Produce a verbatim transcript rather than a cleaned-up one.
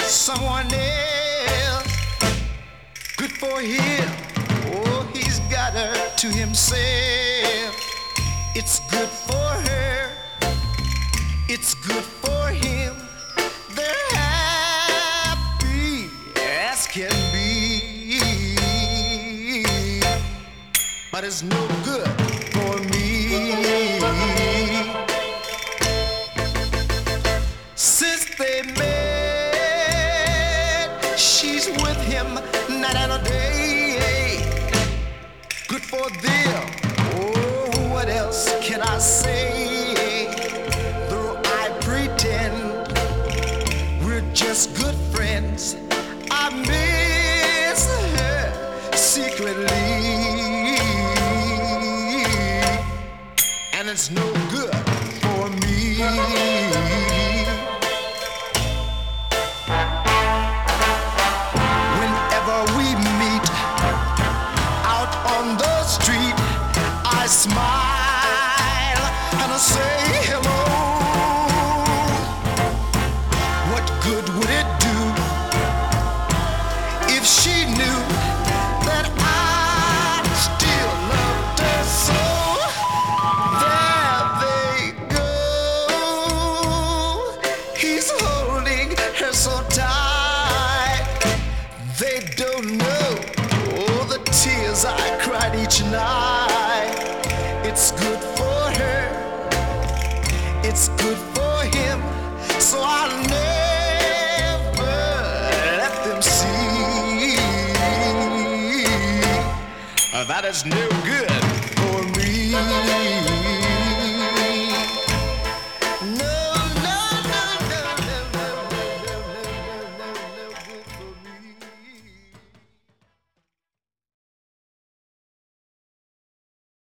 someone else. Good for him. Oh, he's got her to himself. It's good for her. It's good for him. They're happy as can be. But it's no good for me. Since they met, she's with him night and a day. Good for them. Oh, what else can I say? Though I pretend we're just good friends, I miss her secretly. And it's no good for me. Whenever we meet out on the street, I smile and I say hello. What good would it do if she knew that I still loved her so? There they go. He's holding her so tight. They don't know all the tears I cried each night. It's good for her. It's good for him. So I'll never let them see that it's no good for me.